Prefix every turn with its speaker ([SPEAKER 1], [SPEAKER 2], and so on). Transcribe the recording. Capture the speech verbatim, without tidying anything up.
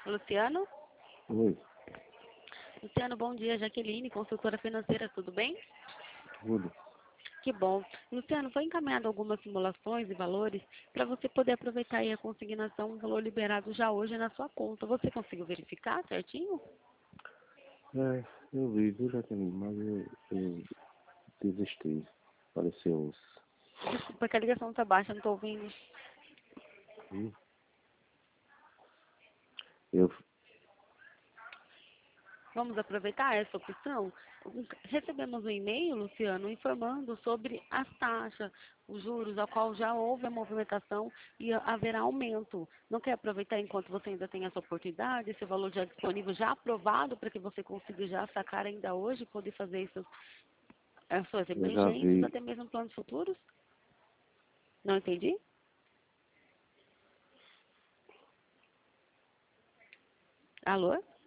[SPEAKER 1] Luciano?
[SPEAKER 2] Oi,
[SPEAKER 1] Luciano, bom dia. Jaqueline, consultora financeira, tudo bem?
[SPEAKER 2] tudo.
[SPEAKER 1] Que bom. Luciano, foi encaminhado algumas simulações e valores para você poder aproveitar aí a consignação, o valor liberado já hoje na sua conta. Você conseguiu verificar certinho?
[SPEAKER 2] É, eu vi, viu, Jaqueline, mas eu, eu desisti. Apareceu os...
[SPEAKER 1] Desculpa que a ligação está baixa, não estou ouvindo.
[SPEAKER 2] Hum? Eu,
[SPEAKER 1] Vamos aproveitar essa opção? Recebemos um e-mail, Luciano, informando sobre as taxas, os juros, ao qual já houve a movimentação e haverá aumento. Não quer aproveitar enquanto você ainda tem essa oportunidade, esse valor já disponível, já aprovado, para que você consiga já sacar ainda hoje, poder fazer isso, as suas
[SPEAKER 2] eu já
[SPEAKER 1] emergências,
[SPEAKER 2] vi.
[SPEAKER 1] até mesmo planos futuros? Não entendi? Alô?